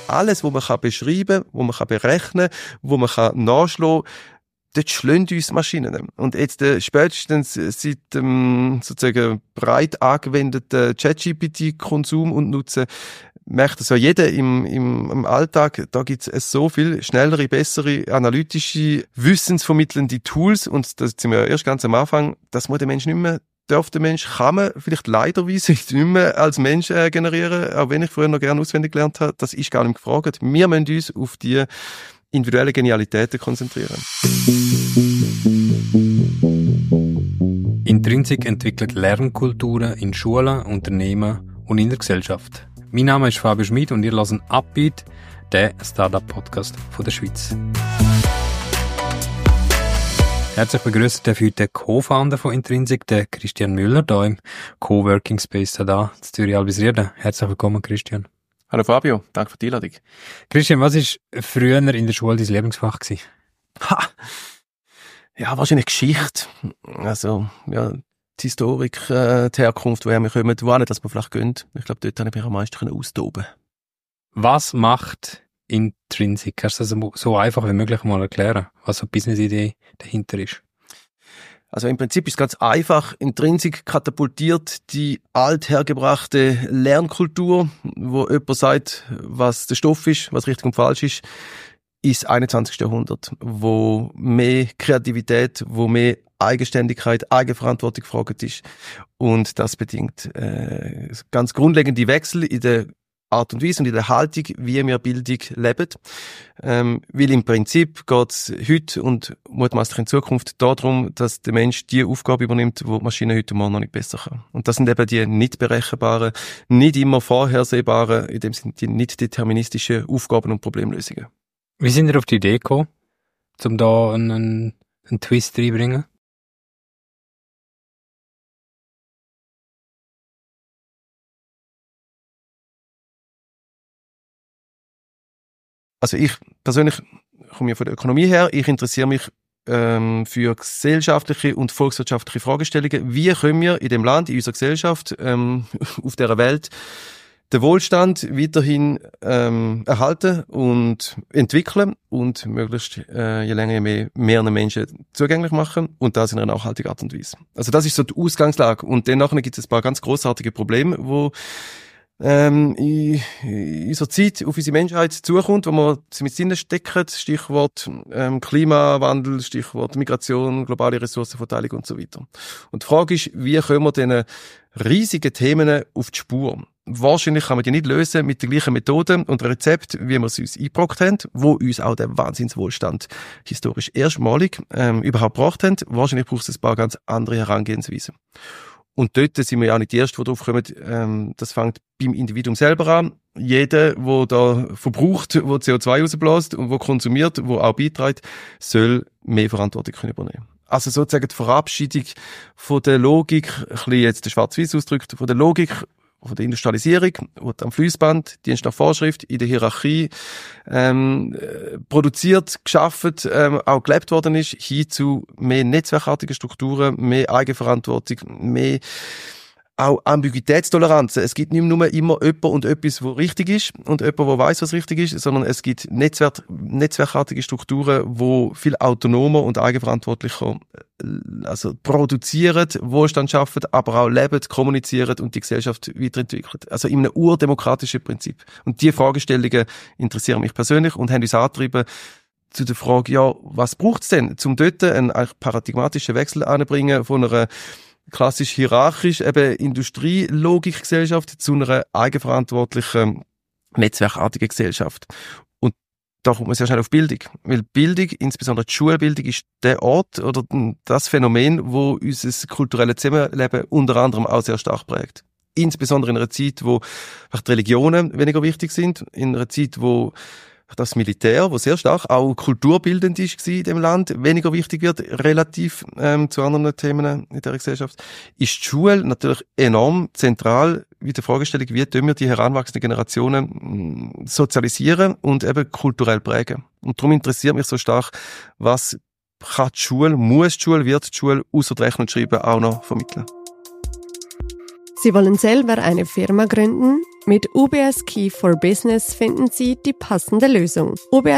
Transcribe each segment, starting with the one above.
alles, was man beschreiben kann, was man berechnen kann, was man nachschlagen kann, dort schlönt uns Maschinen. Und jetzt spätestens seit dem sozusagen breit angewendeten ChatGPT-Konsum und Nutzen merkt das ja jeder im Alltag, da gibt es so viel schnellere, bessere, analytische, wissensvermittelnde Tools und das sind wir ja erst ganz am Anfang, das muss der Mensch nicht mehr, kann man vielleicht leiderweise nicht mehr als Mensch generieren, auch wenn ich früher noch gerne auswendig gelernt habe, das ist gar nicht gefragt. Wir müssen uns auf die individuelle Genialitäten konzentrieren. Intrinsic entwickelt Lernkulturen in Schulen, Unternehmen und in der Gesellschaft. Mein Name ist Fabio Schmid und ihr hört Upbeat, der Startup-Podcast von der Schweiz. Herzlich begrüßt darf heute der Co-Founder von Intrinsic, der Christian Müller, hier im Coworking Space da, in Zürich-Albisrieden. Herzlich willkommen, Christian. Hallo Fabio, danke für die Einladung. Christian, was war früher in der Schule dein Lieblingsfach gewesen? Ja, wahrscheinlich Geschichte. Also, ja, die Historik, die Herkunft, woher wir kommen, wohin dass wir vielleicht gehen. Ich glaube, dort habe ich mich am meisten austoben. Was macht Intrinsic? Kannst du das so einfach wie möglich mal erklären, was so die Business-Idee dahinter ist? Also im Prinzip ist es ganz einfach. Intrinsic katapultiert die althergebrachte Lernkultur, wo jemand sagt, was der Stoff ist, was richtig und falsch ist, ins 21. Jahrhundert, wo mehr Kreativität, wo mehr Eigenständigkeit, Eigenverantwortung gefragt ist. Und das bedingt ganz grundlegende Wechsel in der Art und Weise und in der Haltung, wie wir Bildung leben. Weil im Prinzip geht es heute und mutmaßlich in Zukunft darum, dass der Mensch die Aufgabe übernimmt, die die Maschine heute und morgen noch nicht besser kann. Und das sind eben die nicht berechenbaren, nicht immer vorhersehbaren, in dem Sinne die nicht deterministischen Aufgaben und Problemlösungen. Wie sind ihr auf die Idee gekommen, um da einen Twist reinzubringen? Also ich persönlich komme ja von der Ökonomie her. Ich interessiere mich für gesellschaftliche und volkswirtschaftliche Fragestellungen. Wie können wir in dem Land, in unserer Gesellschaft, auf dieser Welt den Wohlstand weiterhin erhalten und entwickeln und möglichst je länger, je mehr mehreren Menschen zugänglich machen und das in einer nachhaltigen Art und Weise. Also das ist so die Ausgangslage. Und dann nachher gibt es ein paar ganz grossartige Probleme, wo in unserer Zeit auf unsere Menschheit zukommt, wo wir mit drinnen stecken, Stichwort Klimawandel, Stichwort Migration, globale Ressourcenverteilung und so weiter. Und die Frage ist, wie können wir diesen riesigen Themen auf die Spur? Wahrscheinlich kann man die nicht lösen mit den gleichen Methoden und Rezept, wie wir es uns eingebrockt haben, wo uns auch der Wahnsinnswohlstand historisch erstmalig überhaupt gebracht haben. Wahrscheinlich braucht es ein paar ganz andere Herangehensweisen. Und dort sind wir ja auch nicht die Ersten, die drauf kommen. Das fängt beim Individuum selber an. Jeder, der da verbraucht, der CO2 rausbläst und der konsumiert, der auch beiträgt, soll mehr Verantwortung übernehmen können. Also sozusagen die Verabschiedung von der Logik, ein bisschen jetzt der Schwarz-Weiß ausdrückt, von der Logik, von der Industrialisierung, die am Fließband, Dienst nach Vorschrift, in der Hierarchie produziert, geschaffen, auch gelebt worden ist, hin zu mehr netzwerkartige Strukturen, mehr Eigenverantwortung, mehr auch Ambiguitätstoleranz. Es gibt nicht nur immer jemand und etwas, was richtig ist und jemand, der weiss, was richtig ist, sondern es gibt netzwerkartige Strukturen, wo viel autonomer und eigenverantwortlicher produzieren, Wohlstand schaffen, aber auch leben, kommunizieren und die Gesellschaft weiterentwickeln. Also in einem urdemokratischen Prinzip. Und diese Fragestellungen interessieren mich persönlich und haben uns angetrieben zu der Frage, ja, was braucht es denn, um dort einen paradigmatischen Wechsel anzubringen von einer klassisch hierarchisch eben Industrielogikgesellschaft zu einer eigenverantwortlichen, netzwerkartigen Gesellschaft. Und da kommt man sehr schnell auf Bildung. Weil Bildung, insbesondere die Schulbildung, ist der Ort oder das Phänomen, wo unser kulturelles Zusammenleben unter anderem auch sehr stark prägt. Insbesondere in einer Zeit, wo die Religionen weniger wichtig sind, in einer Zeit, wo das Militär, wo sehr stark auch kulturbildend ist in dem Land, weniger wichtig wird, relativ zu anderen Themen in der Gesellschaft, ist die Schule natürlich enorm zentral wie die Fragestellung, wie tun wir die heranwachsenden Generationen sozialisieren und eben kulturell prägen. Und darum interessiert mich so stark, was kann die Schule, muss die Schule, wird die Schule ausser Rechnen und Schreiben auch noch vermitteln. Sie wollen selber eine Firma gründen, Mit UBS Key for Business finden Sie die passende Lösung.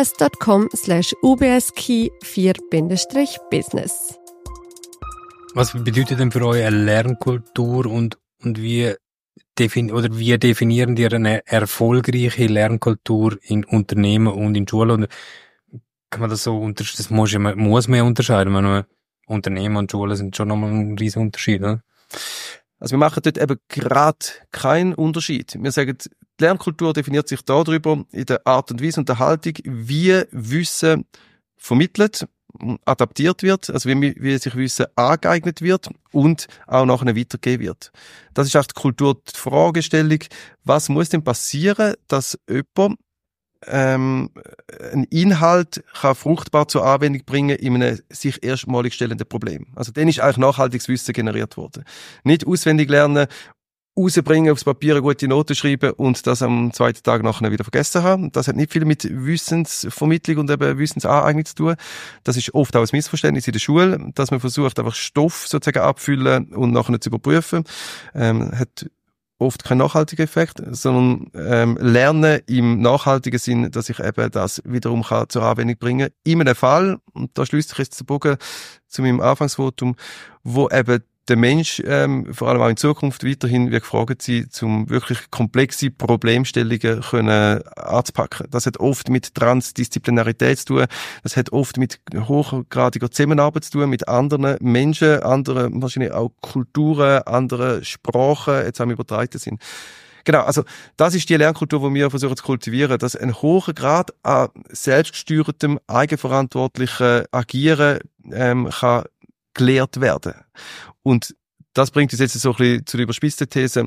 ubs.com/ubskey4-business. Was bedeutet denn für euch eine Lernkultur und wie definieren ihr eine erfolgreiche Lernkultur in Unternehmen und in Schulen? Und kann man das so das muss man unterscheiden. Man, Unternehmen und Schulen sind schon nochmal ein riesen Unterschied, oder? Also wir machen dort eben gerade keinen Unterschied. Wir sagen, die Lernkultur definiert sich darüber in der Art und Weise und der Haltung, wie Wissen vermittelt, adaptiert wird, also wie sich Wissen angeeignet wird und auch nachher weitergegeben wird. Das ist auch die Kultur, die Fragestellung, was muss denn passieren, dass jemand einen Inhalt kann fruchtbar zur Anwendung bringen in einem sich erstmalig stellenden Problem. Also dann ist eigentlich nachhaltiges Wissen generiert worden. Nicht auswendig lernen, rausbringen, aufs Papier eine gute Note schreiben und das am zweiten Tag nachher wieder vergessen haben. Das hat nicht viel mit Wissensvermittlung und eben Wissensaneignung zu tun. Das ist oft auch ein Missverständnis in der Schule, dass man versucht, einfach Stoff sozusagen abfüllen und nachher zu überprüfen. Hat oft keinen nachhaltigen Effekt, sondern Lernen im nachhaltigen Sinn, dass ich eben das wiederum kann zur Anwendung bringen. In einem Fall, und da schließt sich jetzt der Bogen zu meinem Anfangsvotum, wo eben der Mensch vor allem auch in Zukunft weiterhin wird gefragt sein, um wirklich komplexe Problemstellungen können anzupacken. Das hat oft mit Transdisziplinarität zu tun, das hat oft mit hochgradiger Zusammenarbeit zu tun, mit anderen Menschen, anderen wahrscheinlich auch Kulturen, anderen Sprachen, jetzt am übertreibten Sinn. Genau, also das ist die Lernkultur, die wir versuchen zu kultivieren, dass ein hoher Grad an selbstgesteuertem, eigenverantwortlichen Agieren kann gelehrt werden. Und das bringt uns jetzt so ein bisschen zu der überspitzten These.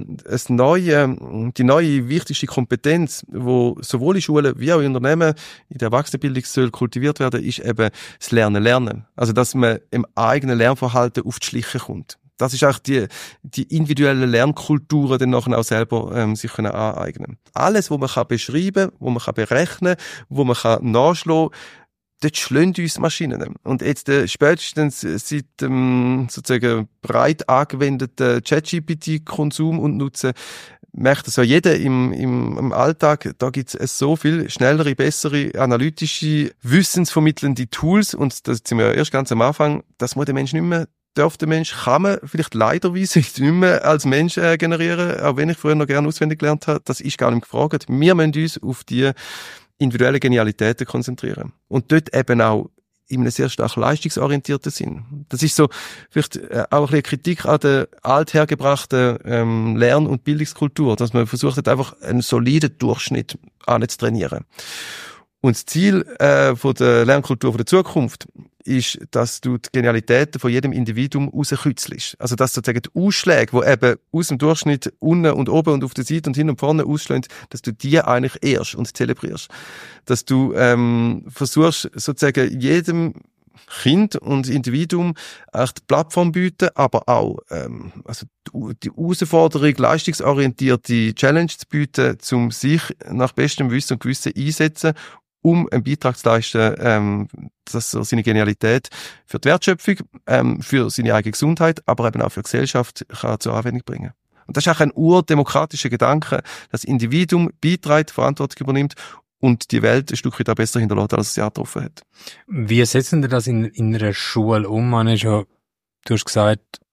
Die neue wichtigste Kompetenz, wo sowohl in Schulen wie auch in Unternehmen in der Erwachsenenbildung soll kultiviert werden, ist eben das Lernen. Also, dass man im eigenen Lernverhalten auf die Schliche kommt. Das ist auch die individuelle Lernkultur dann nachher auch selber sich können aneignen. Alles, was man kann beschreiben, wo man kann berechnen, wo man kann nachschlagen, dort schlönt uns Maschinen. Und jetzt spätestens seit sozusagen breit angewendeten ChatGPT-Konsum und Nutzen merkt das ja jeder im Alltag, da gibt es so viel schnellere, bessere, analytische, wissensvermittelnde Tools und das sind wir ja erst ganz am Anfang, das muss der Mensch nicht mehr, kann man vielleicht leiderweise nicht mehr als Mensch generieren, auch wenn ich früher noch gerne auswendig gelernt habe, das ist gar nicht gefragt. Wir müssen uns auf die individuelle Genialitäten konzentrieren. Und dort eben auch in einem sehr stark leistungsorientierten Sinn. Das ist so vielleicht auch ein bisschen Kritik an der althergebrachten Lern- und Bildungskultur, dass man versucht hat, einfach einen soliden Durchschnitt anzutrainieren. Und das Ziel von der Lernkultur von der Zukunft ist, dass du die Genialitäten von jedem Individuum rauskützelst. Also, dass sozusagen die Ausschläge, die eben aus dem Durchschnitt unten und oben und auf der Seite und hinten und vorne ausschlägen, dass du die eigentlich ehrst und zelebrierst. Dass du versuchst, sozusagen jedem Kind und Individuum echt die Plattform bieten, aber auch also die Herausforderung, leistungsorientierte Challenge zu bieten, um sich nach bestem Wissen und Gewissen einsetzen, um einen Beitrag zu leisten, dass er seine Genialität für die Wertschöpfung, für seine eigene Gesundheit, aber eben auch für die Gesellschaft kann zur Anwendung bringen. Und das ist auch ein urdemokratischer Gedanke, dass das Individuum beiträgt, Verantwortung übernimmt und die Welt ein Stück weit auch besser hinterlässt, als es sie getroffen hat. Wie setzen Sie das in einer Schule um? Du hast gesagt,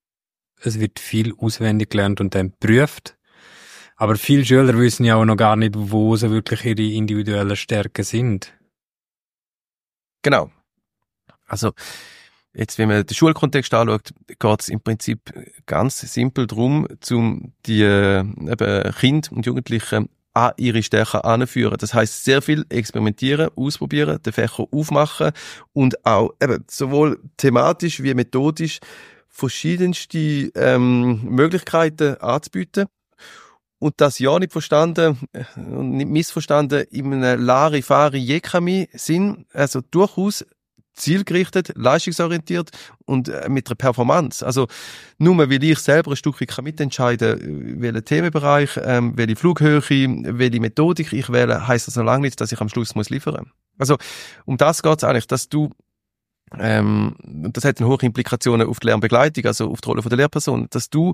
es wird viel auswendig gelernt und dann geprüft. Aber viele Schüler wissen ja auch noch gar nicht, wo sie wirklich ihre individuellen Stärken sind. Genau. Also, jetzt, wenn man den Schulkontext anschaut, geht es im Prinzip ganz simpel darum, die Kinder und Jugendlichen an ihre Stärken anführen. Das heisst, sehr viel experimentieren, ausprobieren, den Fächer aufmachen und auch eben sowohl thematisch wie methodisch verschiedenste Möglichkeiten anzubieten. Und das ja nicht verstanden und nicht missverstanden in einem Larifari-Jekami-Sinn, also durchaus zielgerichtet, leistungsorientiert und mit einer Performance. Also nur weil ich selber ein Stück weit mitentscheiden kann, welchen Themenbereich, welche Flughöhe, welche Methodik ich wähle, heisst das noch lange nicht, dass ich am Schluss liefern muss. Also um das geht es eigentlich, dass du das hat dann hohe Implikationen auf die Lernbegleitung, also auf die Rolle der Lehrperson, dass du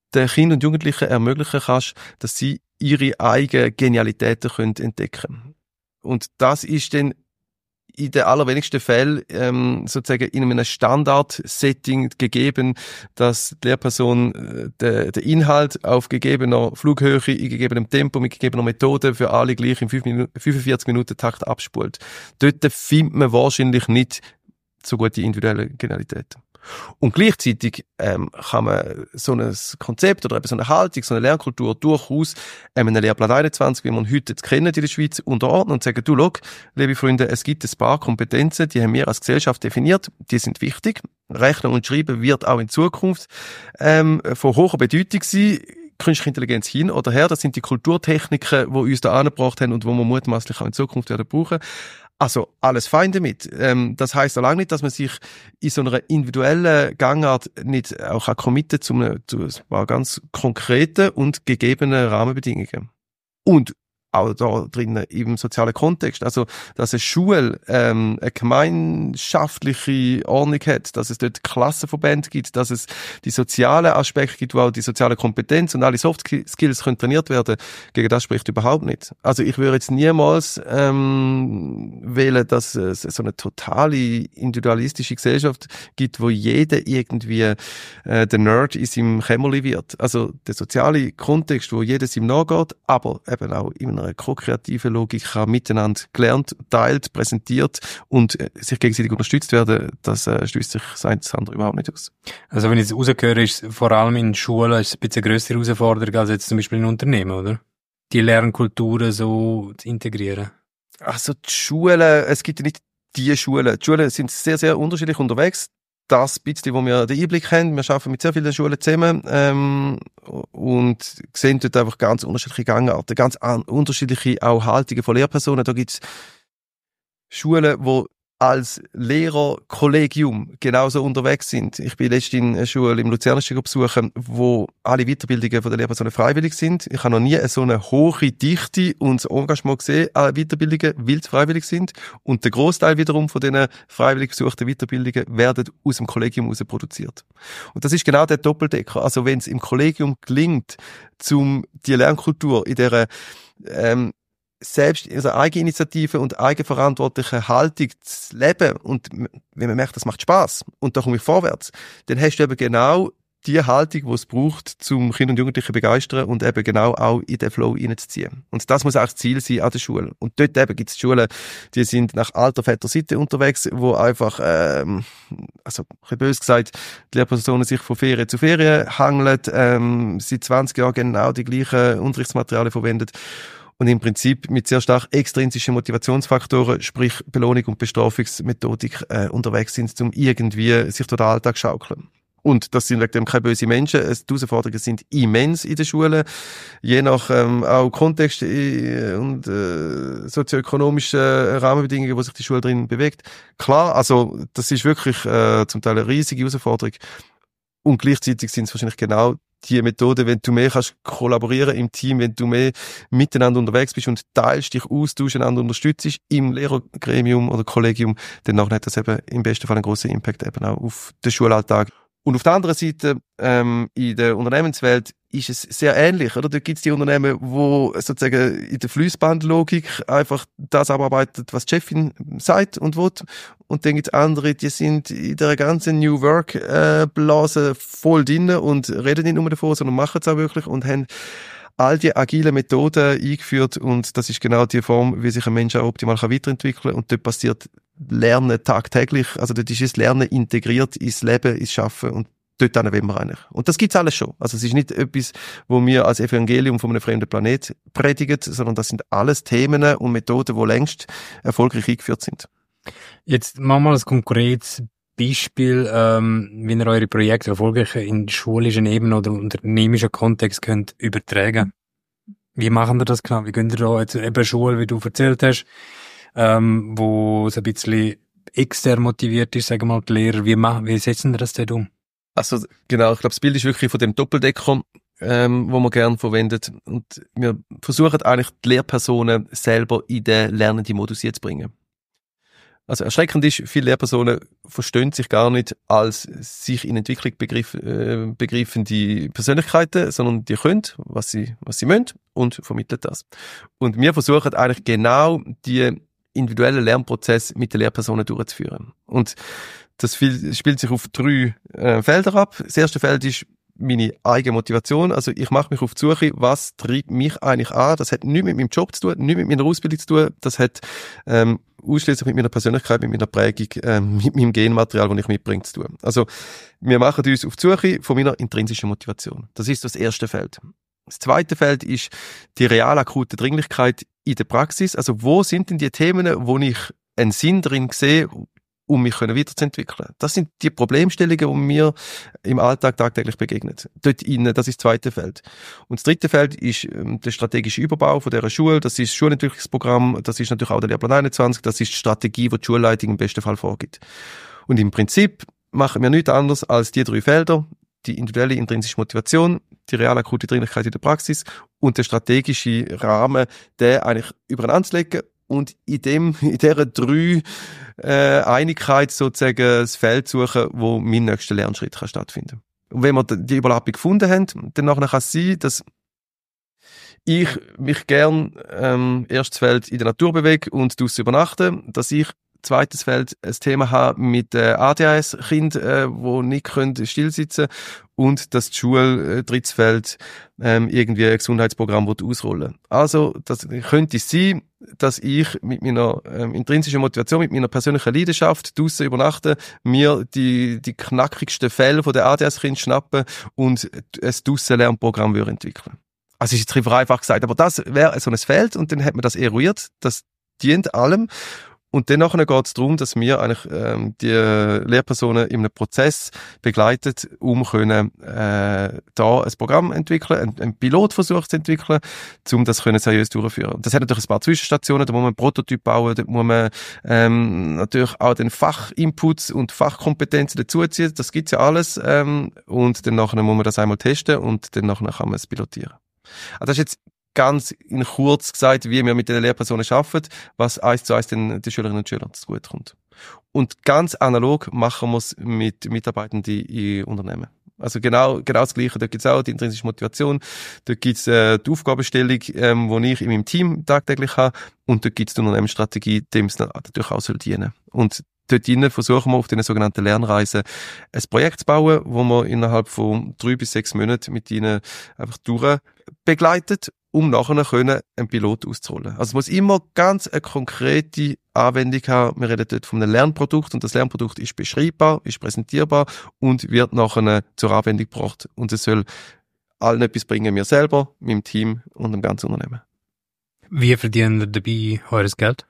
den Kindern und Jugendlichen ermöglichen kannst, dass sie ihre eigenen Genialitäten können entdecken. Und das ist dann in den allerwenigsten Fällen sozusagen in einem Standard-Setting gegeben, dass die Lehrperson den Inhalt auf gegebener Flughöhe, in gegebenem Tempo, mit gegebener Methode für alle gleich im 45-Minuten-Takt abspult. Dort findet man wahrscheinlich nicht so gute individuelle Genialitäten. Und gleichzeitig kann man so ein Konzept oder eben so eine Haltung, so eine Lernkultur durchaus einem Lehrplan 21, wie man heute jetzt kennen in der Schweiz, unterordnen und sagen, du, schau, liebe Freunde, es gibt ein paar Kompetenzen, die haben wir als Gesellschaft definiert, die sind wichtig. Rechnen und Schreiben wird auch in Zukunft von hoher Bedeutung sein. Künstliche Intelligenz hin oder her, das sind die Kulturtechniken, die uns da angebracht haben und die wir mutmaßlich auch in Zukunft werden brauchen. Also, alles fein damit. Das heisst so lange nicht, dass man sich in so einer individuellen Gangart nicht auch committen zu ein paar ganz konkreten und gegebenen Rahmenbedingungen. Und auch da drinnen im sozialen Kontext. Also, dass eine Schule eine gemeinschaftliche Ordnung hat, dass es dort Klassenverbände gibt, dass es die sozialen Aspekte gibt, wo auch die soziale Kompetenz und alle Soft Skills können trainiert werden, gegen das spricht überhaupt nicht. Also ich würde jetzt niemals wählen, dass es so eine totale individualistische Gesellschaft gibt, wo jeder irgendwie der Nerd in seinem Kämmerli wird. Also der soziale Kontext, wo jeder ihm nachgeht, aber eben auch in einer ko-kreativen Logik kann miteinander gelernt, teilt, präsentiert und sich gegenseitig unterstützt werden, das schließt sich das eine das andere überhaupt nicht aus. Also wenn ich jetzt rausgehöre, ist vor allem in Schulen ist es ein bisschen eine grössere Herausforderung als jetzt zum Beispiel in Unternehmen, oder? Die Lernkulturen so zu integrieren. Also die Schulen, es gibt ja nicht die Schulen. Die Schulen sind sehr, sehr unterschiedlich unterwegs. Das bisschen, wo wir den Einblick haben, wir arbeiten mit sehr vielen Schulen zusammen und sehen dort einfach ganz unterschiedliche Gangarten, ganz unterschiedliche auch Haltungen von Lehrpersonen. Da gibt's Schulen, wo als Lehrerkollegium genauso unterwegs sind. Ich bin letztens in einer Schule im Luzernischen besuchen, wo alle Weiterbildungen von den Lehrpersonen freiwillig sind. Ich habe noch nie so eine hohe Dichte und Engagement gesehen an Weiterbildungen, weil sie freiwillig sind. Und der Großteil wiederum von diesen freiwillig besuchten Weiterbildungen werden aus dem Kollegium heraus produziert. Und das ist genau der Doppeldecker. Also wenn es im Kollegium gelingt, die Lernkultur in dieser selbst also Eigeninitiative und eigenverantwortliche Haltung zu leben und wenn man merkt, das macht Spaß und da komme ich vorwärts, dann hast du eben genau die Haltung, die es braucht, zum Kinder und Jugendlichen begeistern und eben genau auch in den Flow reinzuziehen. Und das muss auch das Ziel sein an der Schule. Und dort eben gibt es Schulen, die sind nach alter Väterseite unterwegs, wo einfach, also ein bisschen böse gesagt, die Lehrpersonen sich von Ferien zu Ferien hangeln, seit 20 Jahren genau die gleichen Unterrichtsmaterialien verwendet. Und im Prinzip mit sehr stark extrinsischen Motivationsfaktoren, sprich Belohnung und Bestrafungsmethodik, unterwegs sind, um irgendwie sich durch den Alltag zu schaukeln. Und das sind wegen dem keine bösen Menschen. Die Herausforderungen sind immens in den Schulen. Je nach auch Kontext und sozioökonomischen Rahmenbedingungen, wo sich die Schule drin bewegt. Klar, also das ist wirklich zum Teil eine riesige Herausforderung. Und gleichzeitig sind es wahrscheinlich genau die Methode, wenn du mehr kannst kollaborieren im Team, wenn du mehr miteinander unterwegs bist und teilst, dich austauschst, einander unterstützt im Lehrergremium oder Kollegium, dann nachher hat das eben im besten Fall einen grossen Impact eben auch auf den Schulalltag. Und auf der anderen Seite, in der Unternehmenswelt ist es sehr ähnlich, oder? Da gibt es die Unternehmen, wo sozusagen in der Fließbandlogik einfach das abarbeitet, was die Chefin sagt und will. Und dann gibt es andere, die sind in der ganzen New Work Blase voll drin und reden nicht nur davon, sondern machen es auch wirklich und haben all die agilen Methoden eingeführt und das ist genau die Form, wie sich ein Mensch auch optimal weiterentwickeln kann. Und dort passiert Lernen tagtäglich, also dort ist das Lernen integriert ins Leben, ins Schaffen und dort wollen wir eigentlich. Und das gibt's alles schon. Also es ist nicht etwas, wo wir als Evangelium von einem fremden Planet predigen, sondern das sind alles Themen und Methoden, die längst erfolgreich eingeführt sind. Jetzt machen wir mal ein konkretes Beispiel, wie ihr eure Projekte erfolgreich in schulischen Ebene oder unternehmischen Kontext könnt übertragen. Wie machen wir das genau? Wie könnt ihr da jetzt eben Schule, wie du erzählt hast, wo es ein bisschen extern motiviert ist, sagen wir mal, die Lehrer, wie setzen wir das denn um? Also genau, ich glaube, das Bild ist wirklich von dem Doppeldecker, wo man gerne verwendet. Und wir versuchen eigentlich die Lehrpersonen selber in den lernenden Modus zu bringen. Also erschreckend ist, viele Lehrpersonen verstehen sich gar nicht als sich in Entwicklung begreifende Persönlichkeiten, sondern die können, was sie müssen und vermitteln das. Und wir versuchen eigentlich genau die individuellen Lernprozess mit den Lehrpersonen durchzuführen. Und das spielt sich auf 3 Felder ab. Das erste Feld ist meine eigene Motivation. Also ich mache mich auf die Suche, was treibt mich eigentlich an. Das hat nichts mit meinem Job zu tun, nichts mit meiner Ausbildung zu tun. Das hat ausschließlich mit meiner Persönlichkeit, mit meiner Prägung, mit meinem Genmaterial, das ich mitbringe, zu tun. Also wir machen uns auf die Suche von meiner intrinsischen Motivation. Das ist das erste Feld. Das zweite Feld ist die real akute Dringlichkeit in der Praxis. Also wo sind denn die Themen, wo ich einen Sinn drin sehe, um mich weiterzuentwickeln? Das sind die Problemstellungen, die mir im Alltag tagtäglich begegnen. Dort innen, das ist das zweite Feld. Und das dritte Feld ist der strategische Überbau von dieser Schule. Das ist das Schulentwicklungsprogramm. Das ist natürlich auch der Lehrplan 21. Das ist die Strategie, die die Schulleitung im besten Fall vorgibt. Und im Prinzip machen wir nichts anderes als die 3 Felder. Die individuelle intrinsische Motivation, die real akute Dringlichkeit in der Praxis und der strategische Rahmen, den eigentlich übereinander zu legen und in dieser 3 Einigkeit sozusagen das Feld suchen, wo mein nächster Lernschritt kann stattfinden. Und wenn wir die Überlappung gefunden haben, dann nachher kann es sein, dass ich mich gern erstes Feld in der Natur bewege und draussen übernachte, dass ich zweites Feld ein Thema habe mit ADHS-Kindern, die nicht still sitzen können und dass die Schule drittes Feld irgendwie ein Gesundheitsprogramm ausrollen. Also das könnte sein, dass ich mit meiner intrinsischen Motivation, mit meiner persönlichen Leidenschaft draussen übernachte, mir die knackigsten Fälle von der ADHS-Kinder schnappen und ein Draussen-Lernprogramm entwickeln. Also ist jetzt ein bisschen vereinfacht gesagt, aber das wäre so ein Feld und dann hat man das eruiert, das dient allem. Und dann geht es darum, dass wir eigentlich die Lehrpersonen in einem Prozess begleiten, um können da ein Programm entwickeln, einen Pilotversuch zu entwickeln, um das seriös durchzuführen. Und das hat natürlich ein paar Zwischenstationen, da muss man einen Prototyp bauen, da muss man natürlich auch den Fachinputs und Fachkompetenzen dazuziehen, das gibt's ja alles, und dann nachher muss man das einmal testen und dann nachher kann man es pilotieren. Also das ist jetzt ganz in kurz gesagt, wie wir mit den Lehrpersonen arbeiten, was 1:1 den Schülerinnen und Schülern zugute kommt. Und ganz analog machen wir es mit Mitarbeitenden in Unternehmen. Also genau das Gleiche. Dort gibt es auch die intrinsische Motivation, dort gibt es die Aufgabenstellung, die ich in meinem Team tagtäglich habe, und dort gibt es die Unternehmensstrategie, dem es natürlich auch dienen soll. Und dort drinnen versuchen wir auf den sogenannten Lernreisen ein Projekt zu bauen, wo wir innerhalb von 3 bis 6 Monaten mit ihnen einfach begleitet, um nachher einen Pilot auszurollen. Also es muss immer ganz eine konkrete Anwendung haben. Wir reden dort von einem Lernprodukt und das Lernprodukt ist beschreibbar, ist präsentierbar und wird nachher zur Anwendung gebracht. Und es soll allen etwas bringen, mir selber, meinem Team und dem ganzen Unternehmen. Wie verdienen ihr dabei eures Geld?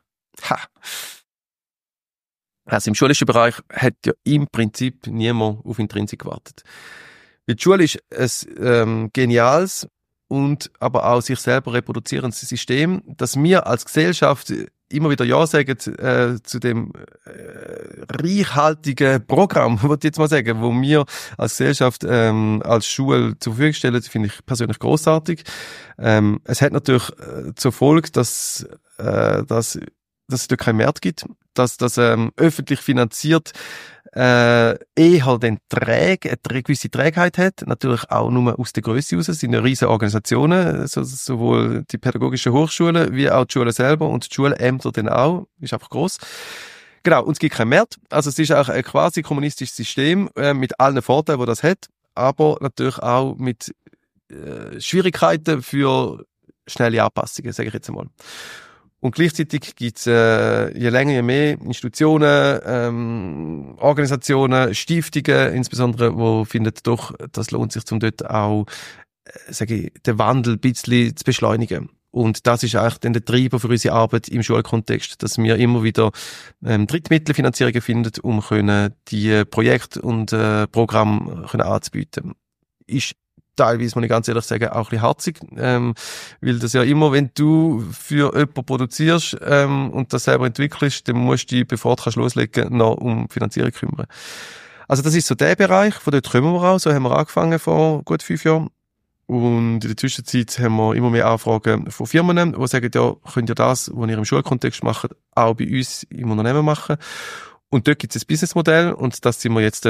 Also im schulischen Bereich hat ja im Prinzip niemand auf Intrinsik gewartet. Weil die Schule ist ein geniales und aber auch sich selber reproduzierendes System, dass wir als Gesellschaft immer wieder Ja sagen zu dem reichhaltigen Programm, würde ich jetzt mal sagen, wo wir als Gesellschaft als Schule zur Verfügung stellen, finde ich persönlich grossartig. Es hat natürlich zur Folge, dass es dort keinen Markt gibt, dass das öffentlich finanziert eher den eine gewisse Trägheit hat, natürlich auch nur aus der Grösse heraus. Es sind ja riesige Organisationen, sowohl die pädagogischen Hochschulen wie auch die Schulen selber und die Schulämter dann auch, ist einfach gross. Genau, und es gibt keinen Markt, also es ist auch ein quasi kommunistisches System mit allen Vorteilen, die das hat, aber natürlich auch mit Schwierigkeiten für schnelle Anpassungen, sage ich jetzt einmal. Und gleichzeitig gibt's je länger, je mehr Institutionen, Organisationen, Stiftungen insbesondere, wo findet doch, das lohnt sich zum dort auch, den Wandel ein bisschen zu beschleunigen. Und das ist eigentlich dann der Treiber für unsere Arbeit im Schulkontext, dass wir immer wieder Drittmittelfinanzierungen finden, um die Projekte und Programme anzubieten. Ist teilweise, muss ich ganz ehrlich sagen, auch ein bisschen harzig, weil das ja immer, wenn du für jemanden produzierst und das selber entwickelst, dann musst du dich, bevor du loslegen kannst, noch um Finanzierung kümmern. Also das ist so der Bereich, von dort kommen wir auch, so haben wir angefangen vor gut 5 Jahren. Und in der Zwischenzeit haben wir immer mehr Anfragen von Firmen, die sagen, ja, könnt ihr das, was ihr im Schulkontext macht, auch bei uns im Unternehmen machen. Und dort gibt es ein Businessmodell und das sind wir jetzt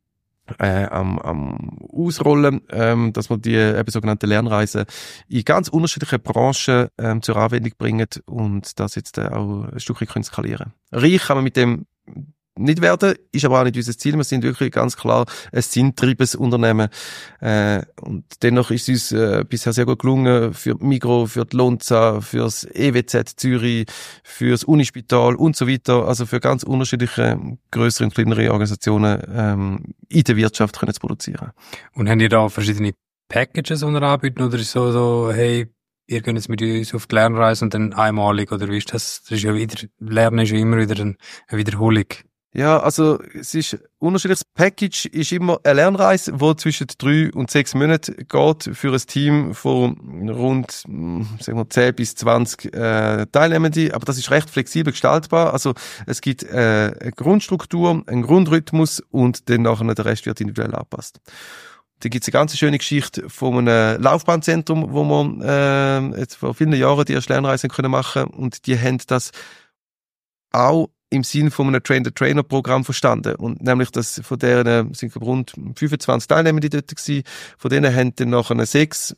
am Ausrollen, dass wir die eben sogenannten Lernreisen in ganz unterschiedliche Branchen zur Anwendung bringen und das jetzt auch ein Stückchen skalieren können. Reich kann man mit dem nicht werden, ist aber auch nicht unser Ziel. Wir sind wirklich ganz klar ein sinntriebendes Unternehmen. Und dennoch ist es uns bisher sehr gut gelungen, für die Migros, für die Lonza, für das EWZ Zürich, für das Unispital und so weiter, also für ganz unterschiedliche grössere und kleinere Organisationen in der Wirtschaft können zu produzieren. Und habt ihr da verschiedene Packages, die ihr anbieten, oder ist es so, hey, ihr könnt jetzt mit uns auf die Lernreise und dann einmalig, oder wie ist das? Das ist ja wieder, Lernen ist ja immer wieder eine Wiederholung. Ja, also es ist unterschiedliches Package ist immer eine Lernreise, die zwischen 3 und 6 Monaten geht für ein Team von rund, sagen wir 10 bis 20 Teilnehmenden, aber das ist recht flexibel gestaltbar. Also es gibt eine Grundstruktur, einen Grundrhythmus und dann nachher der Rest wird individuell angepasst. Da gibt's eine ganz schöne Geschichte von einem Laufbahnzentrum, wo wir jetzt vor vielen Jahren die erste Lernreise können machen und die haben das auch im Sinne von einem Train-the-Trainer-Programm verstanden. Und nämlich, dass von deren sind rund 25 Teilnehmer dort gewesen. Von denen haben dann nachher 6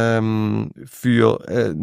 für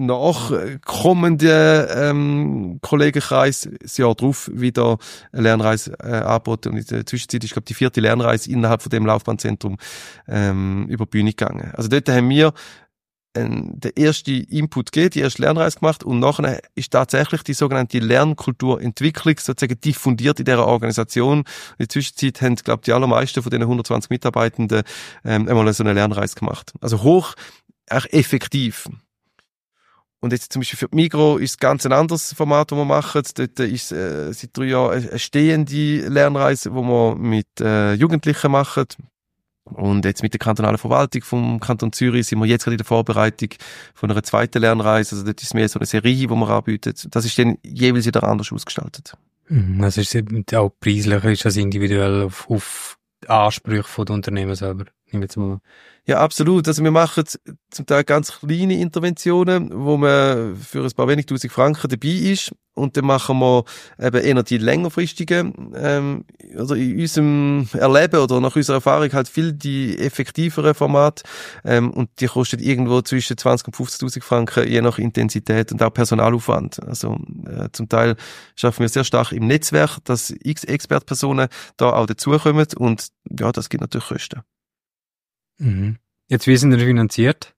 nachkommenden Kollegenkreis das Jahr drauf wieder eine Lernreise angeboten. Und in der Zwischenzeit ist, glaube ich, die 4. Lernreise innerhalb von dem Laufbahnzentrum über die Bühne gegangen. Also dort haben wir der erste Input geht, die erste Lernreise gemacht und nachher ist tatsächlich die sogenannte Lernkulturentwicklung sozusagen diffundiert in dieser Organisation. In der Zwischenzeit haben, glaube ich, die allermeisten von den 120 Mitarbeitenden einmal so eine Lernreise gemacht. Also hoch effektiv. Und jetzt zum Beispiel für die Migros ist es ganz ein anderes Format, das wir machen. Dort ist seit 3 Jahren eine stehende Lernreise, die wir mit Jugendlichen machen. Und jetzt mit der kantonalen Verwaltung vom Kanton Zürich sind wir jetzt gerade in der Vorbereitung von einer zweiten Lernreise. Also das ist mehr so eine Serie, die wir anbieten. Das ist dann jeweils wieder anders ausgestaltet. Also ist es auch preislich, ist das individuell auf die Ansprüche der Unternehmen selber? Nehmen wir jetzt mal. Ja, absolut. Also wir machen zum Teil ganz kleine Interventionen, wo man für ein paar wenig tausend Franken dabei ist. Und dann machen wir eben eher die längerfristigen, also in unserem Erleben oder nach unserer Erfahrung halt viel die effektiveren Formate. Und die kosten irgendwo zwischen 20 und 50.000 Franken, je nach Intensität und auch Personalaufwand. Also zum Teil schaffen wir sehr stark im Netzwerk, dass Expertpersonen da auch dazukommen. Und ja, das gibt natürlich Kosten. Mhm. Jetzt, wie sind wir finanziert?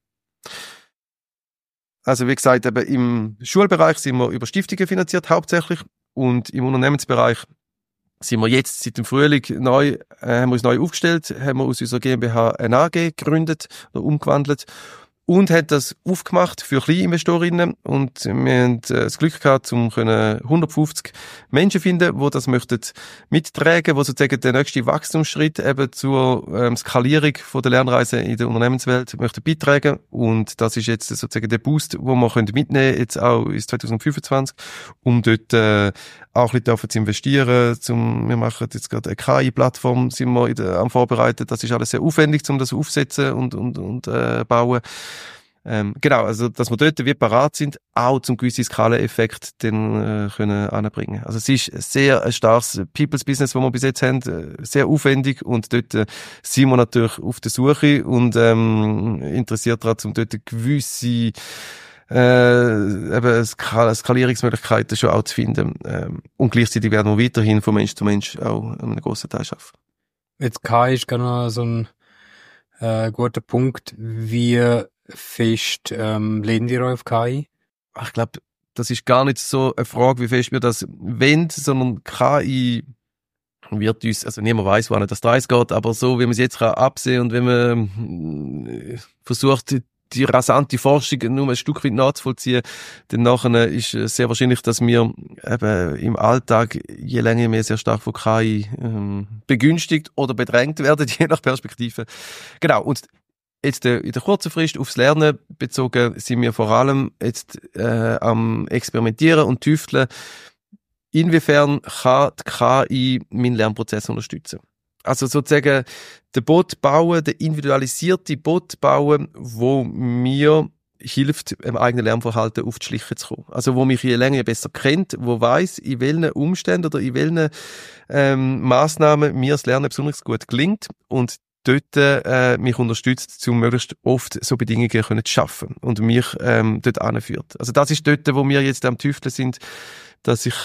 Also wie gesagt, eben im Schulbereich sind wir über Stiftungen finanziert hauptsächlich und im Unternehmensbereich sind wir jetzt seit dem Frühling haben wir uns neu aufgestellt, haben wir aus unserer GmbH eine AG gegründet oder umgewandelt und haben das aufgemacht für Kleininvestorinnen und wir haben das Glück gehabt, um 150 Menschen zu finden, die das möchten mittragen, die sozusagen den nächsten Wachstumsschritt eben zur Skalierung von der Lernreise in der Unternehmenswelt möchten beitragen und das ist jetzt sozusagen der Boost, den wir mitnehmen können, jetzt auch ins 2025, um dort auch ein bisschen zu investieren. Wir machen jetzt gerade eine KI-Plattform, sind wir am Vorbereiten. Das ist alles sehr aufwendig, um das aufzusetzen und bauen. Genau, also dass wir dort wie parat sind, auch zum gewissen Skaleneffekt können anbringen. Also es ist sehr ein starkes People's Business, das wir bis jetzt haben, sehr aufwendig und dort sind wir natürlich auf der Suche und interessiert daran, um dort gewisse eben Skalierungsmöglichkeiten schon auch zu finden. Und gleichzeitig werden wir weiterhin von Mensch zu Mensch auch einen grossen Teil schaffen. Jetzt KI ist genau so ein guter Punkt. Wie fest lehnen wir auf KI? Ich glaube, das ist gar nicht so eine Frage, wie fest wir das wollen, sondern KI wird uns, also niemand weiss, wann das Reis geht, aber so, wie man es jetzt absehen und wenn man versucht, die rasante Forschung nur ein Stück weit nachzuvollziehen, dann nachher ist es sehr wahrscheinlich, dass wir eben im Alltag je länger je mehr sehr stark von KI begünstigt oder bedrängt werden, je nach Perspektive. Genau, und jetzt in der kurzen Frist aufs Lernen bezogen sind wir vor allem jetzt am Experimentieren und Tüfteln. Inwiefern kann die KI meinen Lernprozess unterstützen? Also sozusagen den Bot bauen, den individualisierten Bot bauen, wo mir hilft, im eigenen Lernverhalten auf die Schliche zu kommen. Also wo mich je länger je besser kennt, wo weiss, in welchen Umständen oder in welchen Massnahmen mir das Lernen besonders gut gelingt und dort mich unterstützt, um möglichst oft so Bedingungen zu schaffen und mich dort anführt. Also das ist dort, wo wir jetzt am Tüfteln sind, dass ich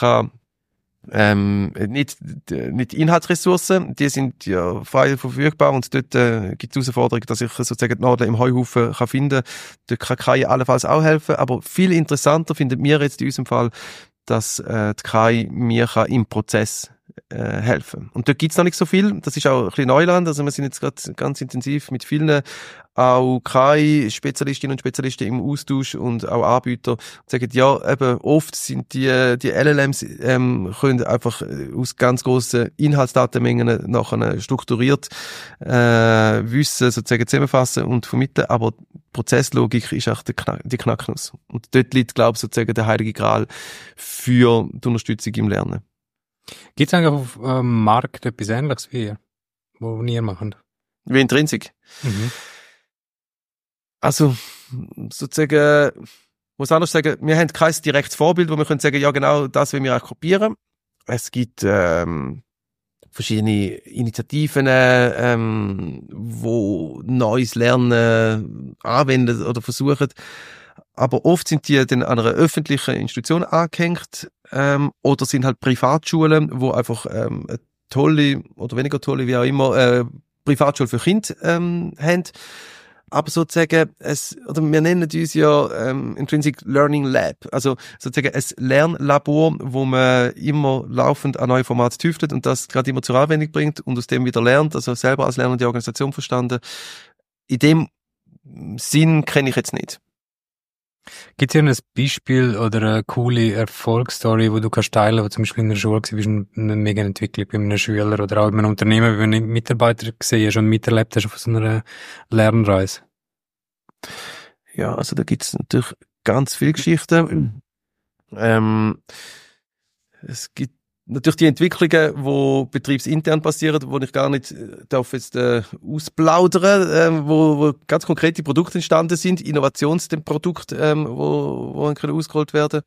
nicht Inhaltsressourcen, die sind ja frei verfügbar und dort gibt es Herausforderungen, dass ich sozusagen die Nadel im Heuhaufen kann finden. Dort kann KI allenfalls auch helfen, aber viel interessanter finden wir jetzt in unserem Fall, dass die KI mir im Prozess helfen. Und dort gibt's noch nicht so viel. Das ist auch ein bisschen Neuland. Also wir sind jetzt gerade ganz intensiv mit vielen auch KI-Spezialistinnen und Spezialisten im Austausch und auch Anbieter und sagen, ja, eben oft sind die LLMs können einfach aus ganz grossen Inhaltsdatenmengen nachher strukturiert Wissen sozusagen zusammenfassen und vermitteln, aber Prozesslogik ist auch die Knacknuss. Und dort liegt, glaube ich, sozusagen der heilige Gral für die Unterstützung im Lernen. Gibt es eigentlich auf dem Markt etwas Ähnliches wie ihr, wo ihr macht? Wie Intrinsik? Mhm. Also, sozusagen, muss anders sagen, wir haben kein direktes Vorbild, wo wir können sagen, ja genau, das wollen wir auch kopieren. Es gibt verschiedene Initiativen, wo neues Lernen anwenden oder versuchen. Aber oft sind die dann an einer öffentlichen Institution angehängt oder sind halt Privatschulen, wo einfach eine tolle oder weniger tolle, wie auch immer, Privatschule für Kinder haben. Aber sozusagen, wir nennen uns ja Intrinsic Learning Lab, also sozusagen ein Lernlabor, wo man immer laufend an neue Formate tüftelt und das gerade immer zur Anwendung bringt und aus dem wieder lernt, also selber als lernende Organisation verstanden. In dem Sinn kenne ich jetzt nicht. Gibt es hier ein Beispiel oder eine coole Erfolgsstory, wo du kannst teilen, wo zum Beispiel in der Schule warst, eine mega Entwicklung bei einem Schüler oder auch in einem Unternehmen, wie du einen Mitarbeiter gesehen hast und miterlebt hast auf so einer Lernreise? Ja, also da gibt es natürlich ganz viele Geschichten. Es gibt natürlich die Entwicklungen, die betriebsintern passieren, wo ich gar nicht darf jetzt ausplaudern, wo ganz konkrete Produkte entstanden sind, Innovationsprodukte, wo können ausgerollt werden.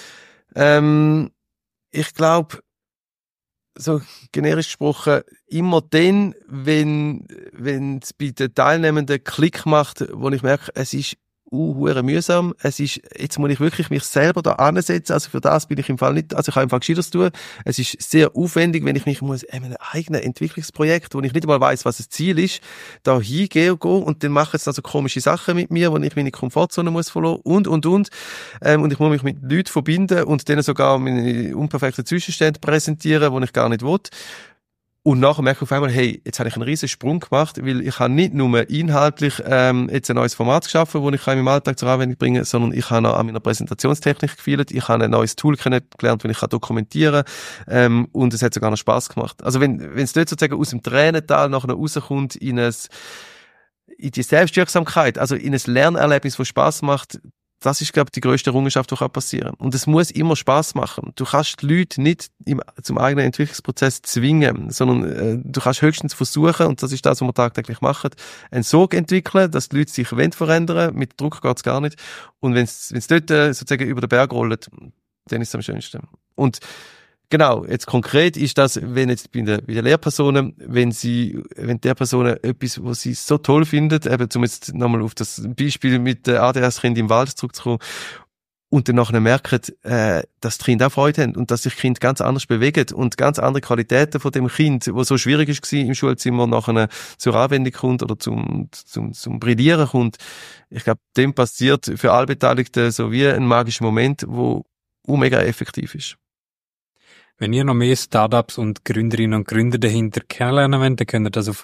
Ich glaube, so generisch gesprochen, immer dann, wenn es bei den Teilnehmenden Klick macht, wo ich merke, es ist hure mühsam. Jetzt muss ich wirklich mich selber da ansetzen. Also für das bin ich im Fall nicht, also ich kann im Fall Gescheiteres tun. Es ist sehr aufwendig, wenn ich mich muss, einem eigenen Entwicklungsprojekt, wo ich nicht mal weiss, was das Ziel ist, da hingehen und dann machen sie also komische Sachen mit mir, wo ich meine Komfortzone muss verlassen und ich muss mich mit Leuten verbinden und denen sogar meine unperfekten Zwischenstände präsentieren, wo ich gar nicht will. Und nachher merke ich auf einmal, hey, jetzt habe ich einen riesen Sprung gemacht, weil ich habe nicht nur inhaltlich jetzt ein neues Format geschaffen, das ich in meinem Alltag zur Anwendung bringen kann, sondern ich habe noch an meiner Präsentationstechnik gefeilt, ich habe ein neues Tool kennengelernt, das ich dokumentieren kann und es hat sogar noch Spass gemacht. Also wenn es dort sozusagen aus dem Tränental nachher rauskommt in die Selbstwirksamkeit, also in ein Lernerlebnis, das Spass macht, das ist, glaube ich, die grösste Errungenschaft, die passieren kann. Und es muss immer Spass machen. Du kannst die Leute nicht zum eigenen Entwicklungsprozess zwingen, sondern du kannst höchstens versuchen, und das ist das, was wir tagtäglich machen, einen Sog entwickeln, dass die Leute sich verändern wollen. Mit Druck geht's gar nicht. Und wenn es dort sozusagen über den Berg rollt, dann ist es am schönsten. Und genau, jetzt konkret ist das, wenn jetzt bei den Lehrpersonen, wenn der Personen etwas, was sie so toll findet, eben zum jetzt nochmal auf das Beispiel mit der ADHS-Kind im Wald zurückzukommen, und dann nachher merken, dass die Kinder auch Freude haben und dass sich Kind ganz anders bewegen und ganz andere Qualitäten von dem Kind, wo so schwierig ist im Schulzimmer, nachher zur Anwendung kommt oder zum Brillieren kommt. Ich glaube, dem passiert für alle Beteiligten so wie ein magischer Moment, wo mega effektiv ist. Wenn ihr noch mehr Startups und Gründerinnen und Gründer dahinter kennenlernen wollt, dann könnt ihr das auf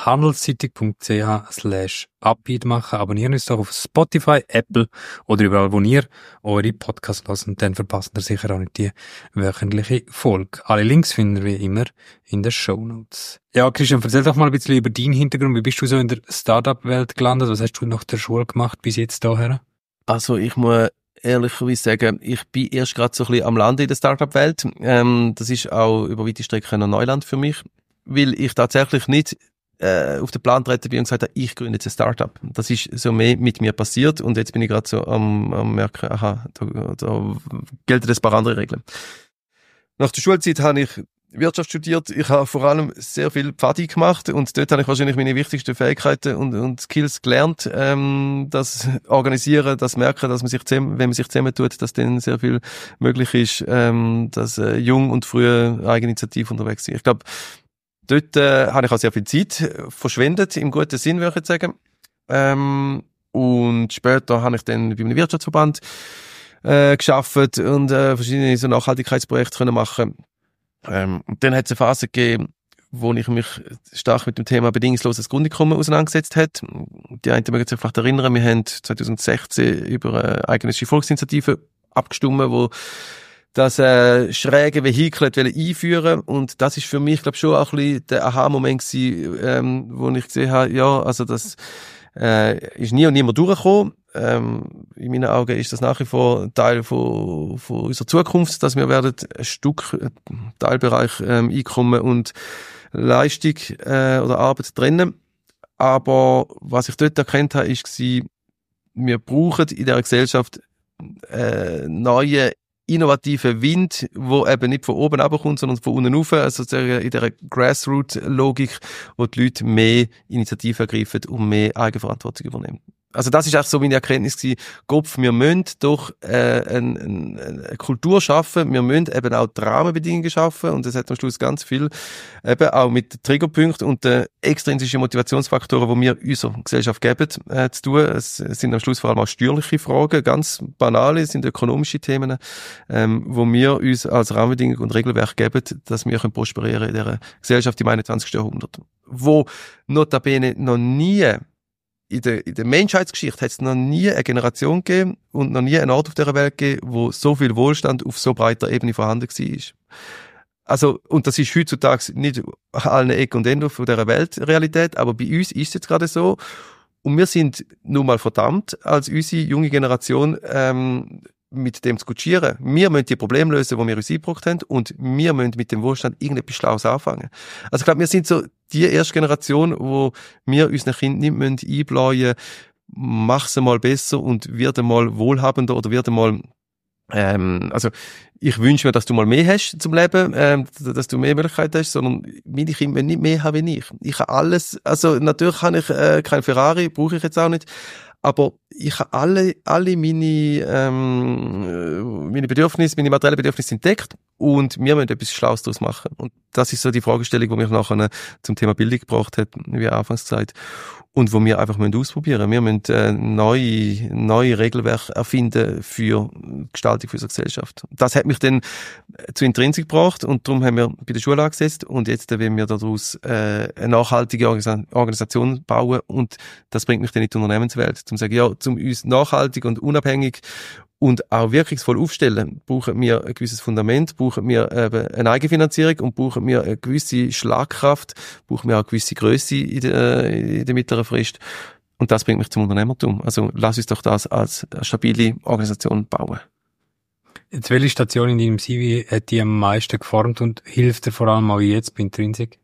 handelszeitung.ch/upbeat machen. Abonnieren uns doch auf Spotify, Apple oder überall, wo ihr eure Podcasts hört. Und dann verpasst ihr sicher auch nicht die wöchentliche Folge. Alle Links finden wir immer in den Shownotes. Ja, Christian, erzähl doch mal ein bisschen über deinen Hintergrund. Wie bist du so in der Startup-Welt gelandet? Was hast du nach der Schule gemacht bis jetzt daher? Also ich muss ehrlicherweise sagen, ich bin erst gerade so ein bisschen am Lande in der Startup-Welt. Das ist auch über weite Strecken noch Neuland für mich, weil ich tatsächlich nicht auf den Plan treten bin und gesagt habe, ich gründe jetzt ein Startup. Das ist so mehr mit mir passiert und jetzt bin ich gerade so am merken, aha, da gelten ein paar andere Regeln. Nach der Schulzeit habe ich Wirtschaft studiert. Ich habe vor allem sehr viel Pfadi gemacht und dort habe ich wahrscheinlich meine wichtigsten Fähigkeiten und Skills gelernt. Das Organisieren, das Merken, dass man sich wenn man sich zusammentut, dass dann sehr viel möglich ist, dass jung und früh eigeninitiativ unterwegs sind. Ich glaube, dort habe ich auch sehr viel Zeit verschwendet, im guten Sinn, würde ich jetzt sagen. Und später habe ich dann bei einem Wirtschaftsverband geschafft und verschiedene so Nachhaltigkeitsprojekte können machen. Und dann hat es eine Phase gegeben, wo ich mich stark mit dem Thema bedingungsloses Grundeinkommen auseinandergesetzt habe. Die einen mögen sich vielleicht erinnern, wir haben 2016 über eine eigene Volksinitiative abgestimmt, wo das schräge Vehikel einführen, und das ist für mich, glaube ich, schon auch ein bisschen der Aha-Moment gewesen, wo ich gesehen habe, ja, also das ist nie und nimmer durchgekommen. In meinen Augen ist das nach wie vor Teil von unserer Zukunft, dass wir werden ein Stück Teilbereich Einkommen und Leistung oder Arbeit trennen. Aber was ich dort erkannt habe, ist, wir brauchen in dieser Gesellschaft neue innovative Wind, wo eben nicht von oben runterkommt, sondern von unten rauf, also in dieser Grassroot-Logik, wo die Leute mehr Initiative ergreifen und mehr Eigenverantwortung übernehmen. Also das ist auch so meine Erkenntnis gewesen. Kopf, wir müssen doch eine Kultur schaffen, wir müssen eben auch die Rahmenbedingungen schaffen, und das hat am Schluss ganz viel eben auch mit Triggerpunkten und den extrinsischen Motivationsfaktoren, die wir unserer Gesellschaft geben, zu tun. Es sind am Schluss vor allem auch steuerliche Fragen, ganz banale, sind ökonomische Themen, wo wir uns als Rahmenbedingungen und Regelwerk geben, dass wir prosperieren in dieser Gesellschaft im 21. Jahrhundert. Wo notabene noch nie in der Menschheitsgeschichte hat es noch nie eine Generation gegeben und noch nie einen Ort auf dieser Welt gegeben, wo so viel Wohlstand auf so breiter Ebene vorhanden war. Also, und das ist heutzutage nicht an allen Ecken und Enden von dieser Weltrealität, aber bei uns ist es jetzt gerade so. Und wir sind nun mal verdammt, als unsere junge Generation, mit dem zu kutschieren. Wir müssen die Probleme lösen, die wir uns eingebracht haben, und wir müssen mit dem Wohlstand irgendetwas Schlaues anfangen. Also ich glaube, wir sind so die erste Generation, wo wir unseren Kindern nicht einbläuen, mach's mal besser und wird einmal wohlhabender oder wird einmal also ich wünsche mir, dass du mal mehr hast zum Leben, dass du mehr Möglichkeiten hast, sondern meine Kinder wollen nicht mehr haben wie ich. Ich habe alles, also natürlich habe ich kein Ferrari, brauche ich jetzt auch nicht, aber ich habe alle meine Bedürfnisse, meine materiellen Bedürfnisse entdeckt, und wir müssen etwas Schlaues daraus machen. Und das ist so die Fragestellung, die mich nachher zum Thema Bildung gebracht hat, wie anfangs gesagt, und wo wir einfach ausprobieren müssen. Wir müssen neue Regelwerke erfinden für die Gestaltung unserer Gesellschaft. Das hat mich dann zu Intrinsik gebracht, und darum haben wir bei der Schule angesetzt, und jetzt wollen wir daraus eine nachhaltige Organisation bauen, und das bringt mich dann in die Unternehmenswelt, zum sagen, ja, zum uns nachhaltig und unabhängig und auch wirkungsvoll aufstellen, brauchen wir ein gewisses Fundament, brauchen wir eben eine Eigenfinanzierung und brauchen wir eine gewisse Schlagkraft, brauchen wir auch eine gewisse Grösse in der mittleren Frist. Und das bringt mich zum Unternehmertum. Also lass uns doch das als stabile Organisation bauen. Jetzt, welche Station in deinem CV hat dich am meisten geformt und hilft dir vor allem auch jetzt bei Intrinsik?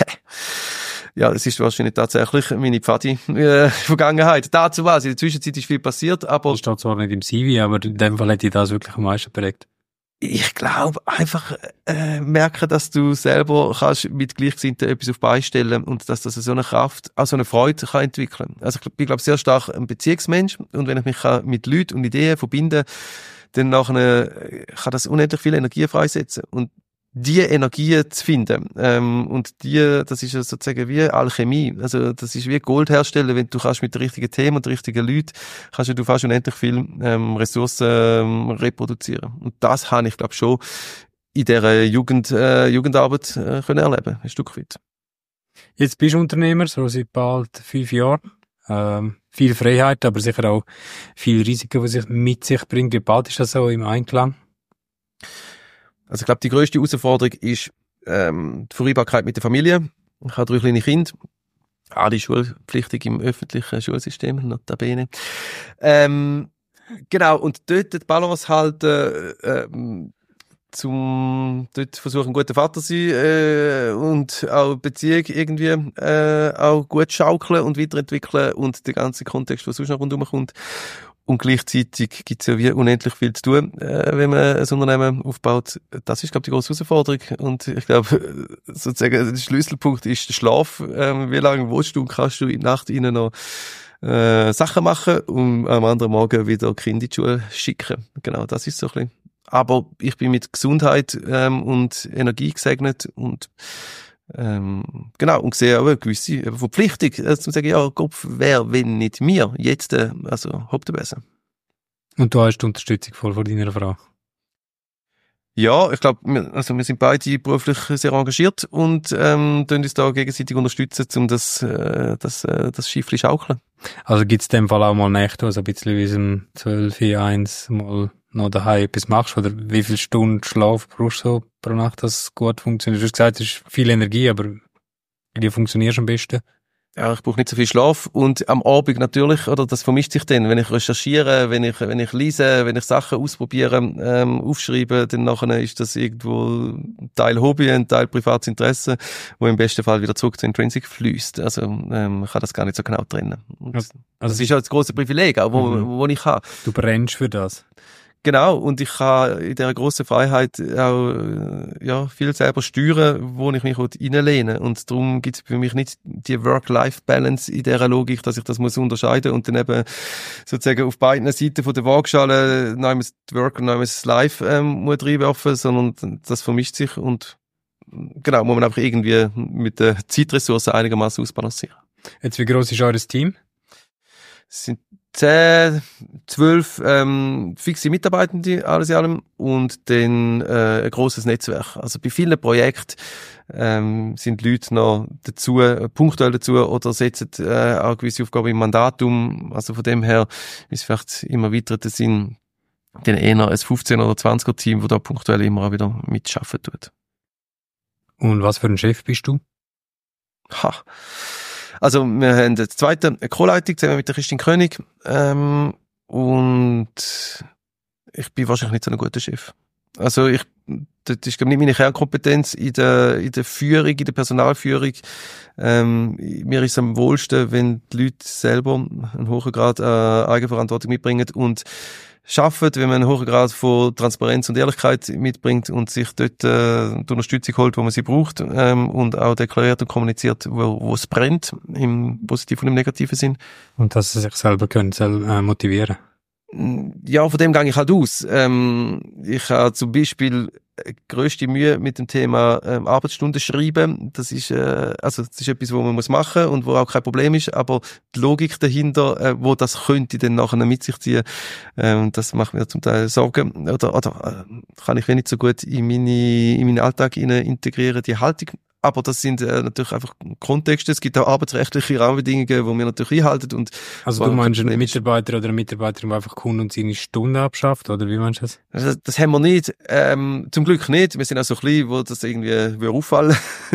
Ja, es ist wahrscheinlich tatsächlich meine Pfadi-Vergangenheit. Dazu was, in der Zwischenzeit ist viel passiert, aber... Das steht zwar nicht im CV, aber in dem Fall hat dich das wirklich am meisten prägt. Ich glaube, einfach merken, dass du selber kannst mit Gleichgesinnten etwas auf beistellen und dass das so eine Kraft, auch so eine Freude kann entwickeln. Also ich glaube sehr stark ein Beziehungsmensch, und wenn ich mich mit Leuten und Ideen verbinden, dann nachher kann das unendlich viel Energie freisetzen. Und die Energie zu finden, und das ist ja sozusagen wie Alchemie, also das ist wie Gold herstellen, wenn du kannst mit den richtigen Themen und den richtigen Leuten, kannst du fast unendlich viel Ressourcen reproduzieren. Und das habe ich, glaube schon in dieser Jugendarbeit können erleben, ein Stück weit. Jetzt bist du Unternehmer, so seit bald 5 Jahren. Viel Freiheit, aber sicher auch viel Risiken, was sich mit sich bringt. Wie bald ist das so im Einklang? Also ich glaube, die grösste Herausforderung ist die Vereinbarkeit mit der Familie. Ich habe 3 kleine Kinder, alle schulpflichtig im öffentlichen Schulsystem, notabene. Genau, und dort die Balance halten, zum dort versuchen, ein guter Vater zu sein und auch Beziehung irgendwie auch gut schaukeln und weiterentwickeln und den ganzen Kontext, der sonst noch rundherum kommt. Und gleichzeitig gibt es ja wie unendlich viel zu tun, wenn man ein Unternehmen aufbaut. Das ist, glaube ich, die grosse Herausforderung. Und ich glaube, sozusagen, der Schlüsselpunkt ist der Schlaf. Wie lange willst du und kannst du in der Nacht rein noch Sachen machen und am anderen Morgen wieder Kinder in die Schule schicken. Genau, das ist so ein bisschen. Aber ich bin mit Gesundheit und Energie gesegnet und genau, und sehe auch eine gewisse Verpflichtung, zu sagen, ja, Kopf, wer, wenn nicht mir, jetzt, also, hopp der Besen. Und du hast die Unterstützung voll von deiner Frau? Ja, ich glaube, wir sind beide beruflich sehr engagiert und tun uns da gegenseitig unterstützen, um das Schiffchen schaukeln. Also gibt's in dem Fall auch mal Nächte, also ein bisschen wie im 12-1 mal noch daheim etwas machst, oder wie viele Stunden Schlaf brauchst du so pro Nacht, dass es gut funktioniert? Du hast gesagt, es ist viel Energie, aber wie funktionierst du am besten? Ja, ich brauche nicht so viel Schlaf und am Abend natürlich, oder das vermischt sich dann, wenn ich recherchiere, wenn ich lese, wenn ich Sachen ausprobiere, aufschreibe, dann nachher ist das irgendwo ein Teil Hobby, ein Teil privates Interesse, wo im besten Fall wieder zurück zu Intrinsic fließt. Also man kann das gar nicht so genau trennen. Also das ist halt das grosse Privileg, auch wo ich habe. Du brennst für das. Genau, und ich kann in dieser grossen Freiheit auch ja, viel selber steuern, wo ich mich reinlehne. Und darum gibt es für mich nicht die Work-Life-Balance in dieser Logik, dass ich das muss unterscheiden und dann eben sozusagen auf beiden Seiten von der Waagschale neues Work und neues Life muss reinwerfen, sondern das vermischt sich und genau, muss man einfach irgendwie mit den Zeitressourcen einigermaßen ausbalancieren. Jetzt, wie gross ist eures Team? Es sind 10, 12 fixe Mitarbeitende, alles in allem, und dann ein grosses Netzwerk. Also bei vielen Projekten sind Leute noch dazu, punktuell dazu, oder setzen auch gewisse Aufgaben im Mandat um. Also von dem her ist vielleicht immer weiter der Sinn, dann eher ein 15- oder 20er-Team, das da punktuell immer auch wieder mitarbeiten tut. Und was für ein Chef bist du? Also wir haben die zweite Co-Leitung zusammen mit der Christine König und ich bin wahrscheinlich nicht so ein guter Chef. Also das ist glaube ich nicht meine Kernkompetenz in der Führung, in der Personalführung. Mir ist es am wohlsten, wenn die Leute selber einen hohen Grad an Eigenverantwortung mitbringen und schafft, wenn man einen hohen Grad von Transparenz und Ehrlichkeit mitbringt und sich dort die Unterstützung holt, wo man sie braucht, und auch deklariert und kommuniziert, wo es brennt, im positiven und im negativen Sinn. Und dass sie sich selber können motivieren. Ja, von dem gehe ich halt aus. Ich habe zum Beispiel grösste Mühe mit dem Thema Arbeitsstunden schreiben. Das ist das ist etwas, wo man muss machen und wo auch kein Problem ist, aber die Logik dahinter, wo das könnte dann nachher mit sich ziehen, das macht mir zum Teil Sorgen oder kann ich nicht so gut in meinen Alltag integrieren, die Haltung. Aber das sind natürlich einfach Kontexte. Es gibt auch arbeitsrechtliche Rahmenbedingungen, die wir natürlich einhalten. Und also du meinst einen Mitarbeiter oder eine Mitarbeiterin, die einfach kommt und seine Stunden abschafft, oder wie meinst du das? Also das haben wir nicht. Zum Glück nicht. Wir sind auch so klein, wo das irgendwie auffallen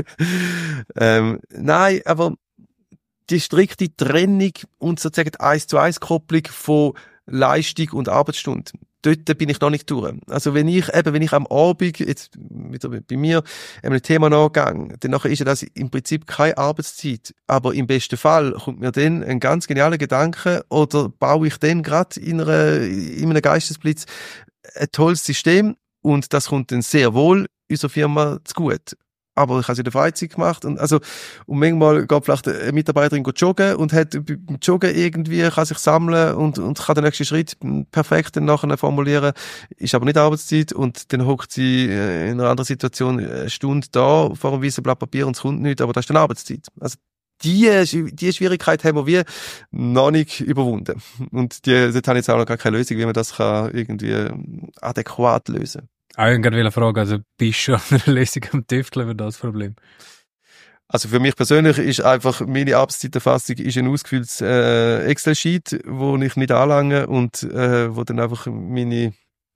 würde. Nein, aber die strikte Trennung und sozusagen die 1:1-Kopplung von Leistung und Arbeitsstunde. Dort bin ich noch nicht durch. Also wenn ich am Abend, jetzt wieder bei mir, einem Thema nachgehe, dann ist ja das im Prinzip keine Arbeitszeit. Aber im besten Fall kommt mir dann ein ganz genialer Gedanke oder baue ich dann gerade in einem Geistesblitz ein tolles System und das kommt dann sehr wohl unserer Firma zu gut. Aber ich habe es in der Freizeit gemacht und manchmal geht vielleicht eine Mitarbeiterin joggen und hat beim Joggen irgendwie, kann sich sammeln und kann den nächsten Schritt perfekt dann nachher formulieren, ist aber nicht Arbeitszeit und dann hockt sie in einer anderen Situation eine Stunde da vor einem weißen Blatt Papier und es kommt nichts, aber das ist dann Arbeitszeit. Also die Schwierigkeit haben wir wie noch nicht überwunden. Und dort habe ich jetzt auch noch gar keine Lösung, wie man das kann irgendwie adäquat lösen kann. Ich wollte gerade fragen, also bist du an einer Lösung am Tüfteln für das Problem? Also für mich persönlich ist einfach meine Arbeitszeiterfassung ist ein ausgefülltes Excel-Sheet, wo ich nicht anlange und wo dann einfach meine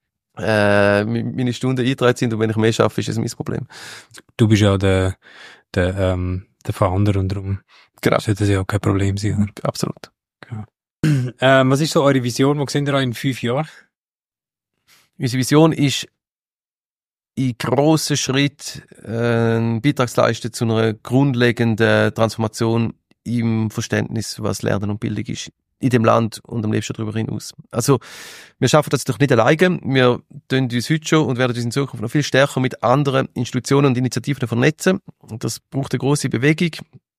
Stunden eingetragen sind und wenn ich mehr schaffe, ist es mein Problem. Du bist ja der Founder und darum sollte das ja auch kein Problem sein. Oder? Absolut. Genau. Was ist so eure Vision? Wo seht ihr euch in 5 Jahren? Unsere Vision ist in grossen Schritt einen Beitrag zu leisten zu einer grundlegenden Transformation im Verständnis, was Lernen und Bildung ist. In dem Land und am liebsten darüber hinaus. Also, wir schaffen das doch nicht alleine. Wir tun uns heute schon und werden uns in Zukunft noch viel stärker mit anderen Institutionen und Initiativen vernetzen. Und das braucht eine grosse Bewegung.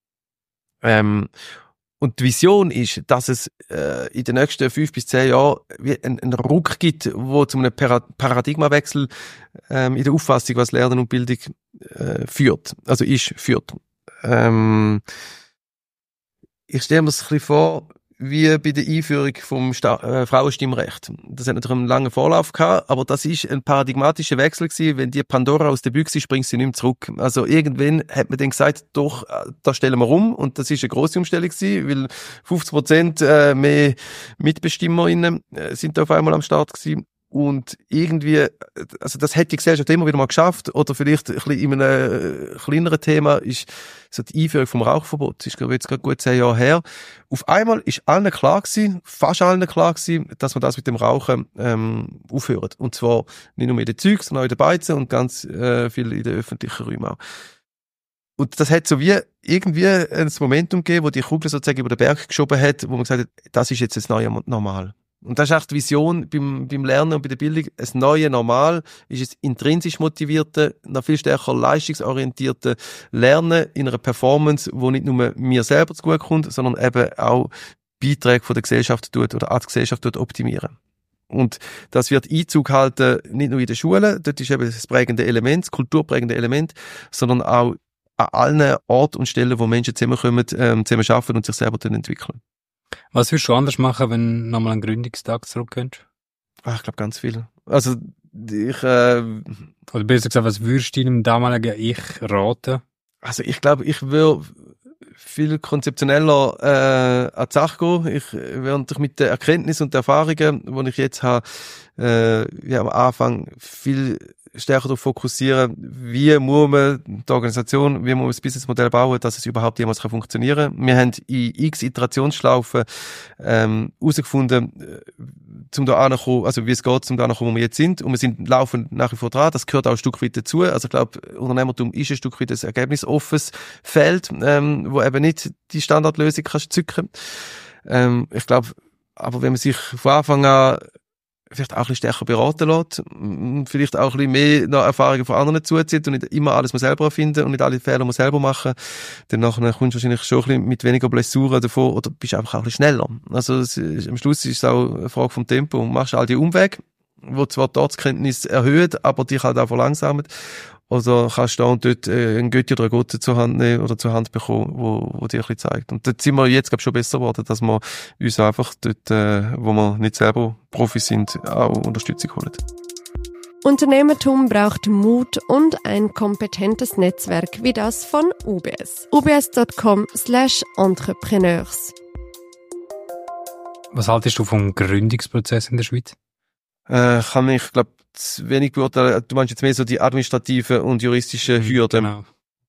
Und die Vision ist, dass es in den nächsten 5 bis 10 Jahren einen Ruck gibt, wo zu einem Paradigmawechsel in der Auffassung, was Lernen und Bildung führt. Also führt. Ich stelle mir das ein bisschen vor, wie bei der Einführung vom Frauenstimmrecht. Das hat natürlich einen langen Vorlauf gehabt, aber das ist ein paradigmatischer Wechsel gewesen. Wenn die Pandora aus der Büchse springt, sie nicht mehr zurück. Also irgendwann hat man dann gesagt, doch, da stellen wir um. Und das ist eine grosse Umstellung gewesen, weil 50% mehr MitbestimmerInnen sind da auf einmal am Start gewesen. Und irgendwie, also das hätte die Gesellschaft immer wieder mal geschafft, oder vielleicht ein bisschen in einem kleineren Thema ist so die Einführung vom Rauchverbot. Das ist, glaube ich, jetzt gerade gut 10 Jahre her. Auf einmal ist allen klar gewesen, fast allen klar gewesen, dass man das mit dem Rauchen aufhört. Und zwar nicht nur in den Zügen, sondern auch in den Beizen und ganz viel in den öffentlichen Räumen auch. Und das hat so wie irgendwie ein Momentum gegeben, wo die Kugel sozusagen über den Berg geschoben hat, wo man gesagt hat, das ist jetzt das neue Normal. Und das ist echt die Vision beim Lernen und bei der Bildung. Ein neues Normal ist es intrinsisch motivierte, noch viel stärker leistungsorientierte Lernen in einer Performance, wo nicht nur mir selber zu gut kommt, sondern eben auch Beiträge von der Gesellschaft tut oder an die Gesellschaft tut optimieren. Und das wird Einzug halten, nicht nur in den Schulen, dort ist eben das prägende Element, das kulturprägende Element, sondern auch an allen Orten und Stellen, wo Menschen zusammenkommen, zusammen arbeiten und sich selber entwickeln. Was würdest du anders machen, wenn du nochmal an den Gründungstag zurück könntest? Ich glaube ganz viel. Also oder besser gesagt, was würdest du deinem damaligen Ich raten? Also ich glaube, ich würde viel konzeptioneller an die Sache gehen. Ich würde mit den Erkenntnissen und den Erfahrungen, die ich jetzt habe, am Anfang viel stärker darauf fokussieren, wie muss man die Organisation, wie muss man das Businessmodell bauen, dass es überhaupt jemals funktionieren kann. Wir haben in x Iterationsschlaufen herausgefunden, zum da ankommen, also wie es geht, zum da ankommen, wo wir jetzt sind. Und wir sind laufend nach wie vor dran. Das gehört auch ein Stück weit dazu. Also ich glaube, Unternehmertum ist ein Stück weit ein ergebnisoffenes Feld, wo eben nicht die Standardlösung kannst zücken. Ich glaube, aber wenn man sich von Anfang an vielleicht auch ein bisschen stärker beraten lässt, vielleicht auch ein bisschen mehr noch Erfahrungen von anderen zuzieht und nicht immer alles selber erfinden und nicht alle Fehler selber machen, dann nachher kommst du wahrscheinlich schon ein bisschen mit weniger Blessuren davor oder bist einfach auch ein bisschen schneller. Also am Schluss ist es auch eine Frage vom Tempo. Und machst all die Umwege, die zwar die Ortskenntnis erhöhen, aber dich halt auch verlangsamen. Oder kannst du da und dort ein Götti oder eine Gotte zur Hand nehmen oder zur Hand bekommen, wo dir ein bisschen zeigt. Und dort sind wir jetzt, glaube ich, schon besser geworden, dass wir uns einfach dort, wo wir nicht selber Profis sind, auch Unterstützung holen. Unternehmertum braucht Mut und ein kompetentes Netzwerk wie das von UBS. ubs.com/entrepreneurs. Was haltest du vom Gründungsprozess in der Schweiz? Kann ich, glaube wenig beurteilen. Du meinst jetzt mehr so die administrativen und juristischen Hürden. Genau.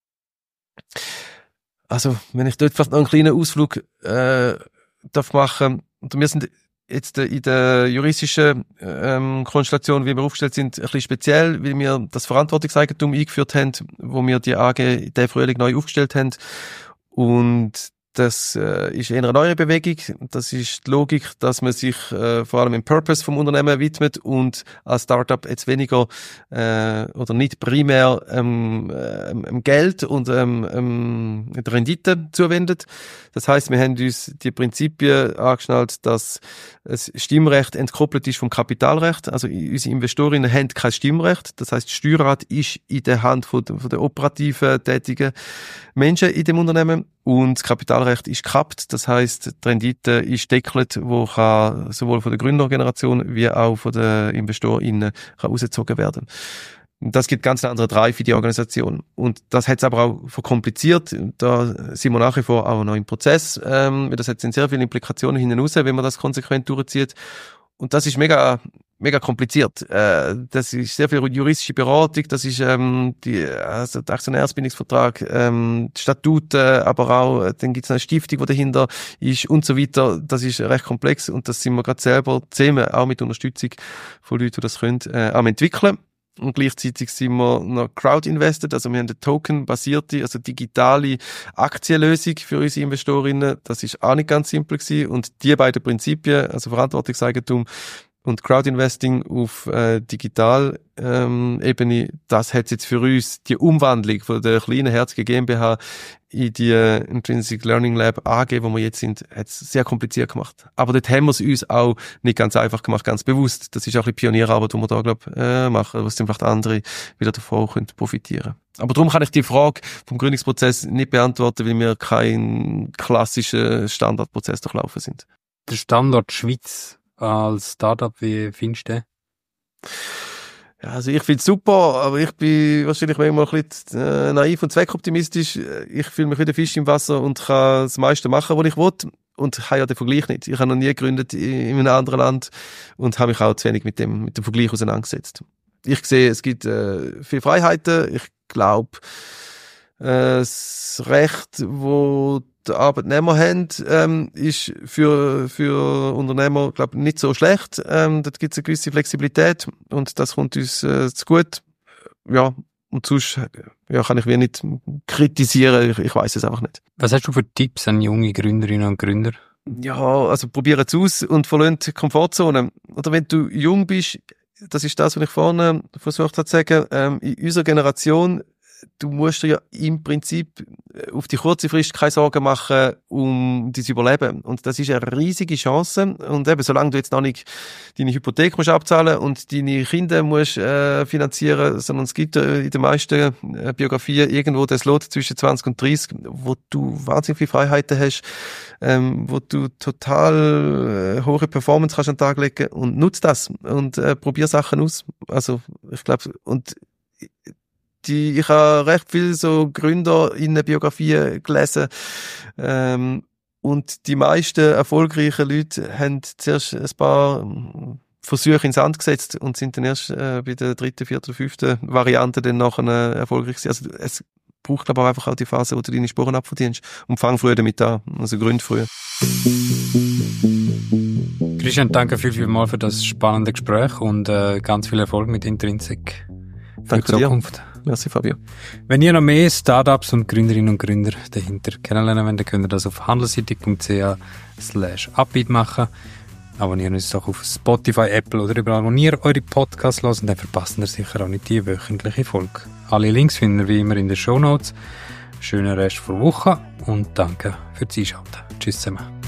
Also, wenn ich dort vielleicht noch einen kleinen Ausflug darf machen. Und wir sind jetzt in der juristischen Konstellation, wie wir aufgestellt sind, ein bisschen speziell, weil wir das Verantwortungseigentum eingeführt haben, wo wir die AG in der Frühling neu aufgestellt haben. Und das ist eher eine neue Bewegung. Das ist die Logik, dass man sich vor allem im Purpose vom Unternehmen widmet und als Startup jetzt weniger oder nicht primär Geld und der Rendite zuwendet. Das heißt, wir haben uns die Prinzipien angeschnallt, dass das Stimmrecht entkoppelt ist vom Kapitalrecht. Also unsere Investorinnen haben kein Stimmrecht. Das heißt, das Steuerrad ist in der Hand von der operativen, tätigen Menschen in dem Unternehmen. Und das Kapitalrecht ist gekappt, das heisst, die Rendite ist deckelt, wo kann sowohl von der Gründergeneration wie auch von den InvestorInnen rausgezogen werden. Das gibt ganz andere Drive für die Organisation. Und das hat es aber auch verkompliziert. Da sind wir nach wie vor auch noch im Prozess. Das hat sehr viele Implikationen hinten raus, wenn man das konsequent durchzieht. Und das ist mega kompliziert. Das ist sehr viel juristische Beratung, das ist der Aktionärsbindungsvertrag, die Statuten, aber auch dann gibt es eine Stiftung, die dahinter ist und so weiter. Das ist recht komplex und das sind wir gerade selber zusammen, auch mit Unterstützung von Leuten, die das können, am entwickeln. Und gleichzeitig sind wir noch crowd-invested, also wir haben eine token-basierte, also digitale Aktienlösung für unsere Investorinnen. Das ist auch nicht ganz simpel gewesen. Und die beiden Prinzipien, also Verantwortungseigentum und Crowdinvesting auf Digital-Ebene, das hat jetzt für uns die Umwandlung von der kleinen Herzige GmbH in die Intrinsic Learning Lab AG, wo wir jetzt sind, hat es sehr kompliziert gemacht. Aber dort haben wir es uns auch nicht ganz einfach gemacht, ganz bewusst. Das ist auch ein bisschen Pionierarbeit, die wir da, glaube machen, was dann vielleicht andere wieder davon können profitieren. Aber darum kann ich die Frage vom Gründungsprozess nicht beantworten, weil wir kein klassischer Standardprozess durchlaufen sind. Der Standort Schweiz als Startup, wie findest du den? Ja, also ich finde es super, aber ich bin wahrscheinlich manchmal ein bisschen naiv und zweckoptimistisch. Ich fühle mich wie der Fisch im Wasser und kann das meiste machen, was ich will. Und habe ja den Vergleich nicht. Ich habe noch nie gegründet in einem anderen Land und habe mich auch zu wenig mit dem Vergleich auseinandergesetzt. Ich sehe, es gibt viele Freiheiten. Ich glaube, das Recht, wo die Arbeitnehmer haben, ist für Unternehmer, glaube ich, nicht so schlecht. Dort gibt es eine gewisse Flexibilität und das kommt uns zu gut. Ja, und sonst kann ich wie nicht kritisieren. Ich weiss es einfach nicht. Was hast du für Tipps an junge Gründerinnen und Gründer? Ja, also probieren es aus und verlasst die Komfortzone. Oder wenn du jung bist, das ist das, was ich vorne versucht habe zu sagen, in unserer Generation, du musst dir ja im Prinzip auf die kurze Frist keine Sorgen machen um dein Überleben. Und das ist eine riesige Chance. Und eben, solange du jetzt noch nicht deine Hypothek musst abzahlen und deine Kinder musst finanzieren, sondern es gibt in den meisten Biografien irgendwo das Lot zwischen 20 und 30, wo du wahnsinnig viele Freiheiten hast, wo du total hohe Performance kannst an den Tag legen und nutz das und probier Sachen aus. Also, ich glaube, und ich habe recht viel so Gründer in der Biografie gelesen, und die meisten erfolgreichen Leute haben zuerst ein paar Versuche ins Sand gesetzt und sind dann erst bei der 3., 4., 5. Variante dann nachher erfolgreich gewesen. Also es braucht aber auch einfach auch die Phase, wo du deine Spuren abverdienst und fang früher damit an, also gründ früher. Christian, danke vielmals für das spannende Gespräch und ganz viel Erfolg mit Intrinsic für die Zukunft. Dir. Merci, Fabio. Wenn ihr noch mehr Startups und Gründerinnen und Gründer dahinter kennenlernen wollt, dann könnt ihr das auf handelcity.ch/upbeat machen. Abonniert uns doch auf Spotify, Apple oder überall, wo ihr eure Podcasts hört, und dann verpasst ihr sicher auch nicht die wöchentliche Folge. Alle Links findet ihr wie immer in den Shownotes. Schönen Rest der Woche und danke fürs Einschalten. Tschüss zusammen.